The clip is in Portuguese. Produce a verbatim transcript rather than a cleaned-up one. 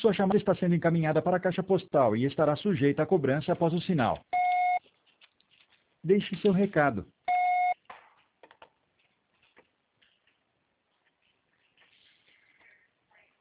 Sua chamada está sendo encaminhada para a caixa postal e estará sujeita a cobrança após o sinal. Deixe seu recado.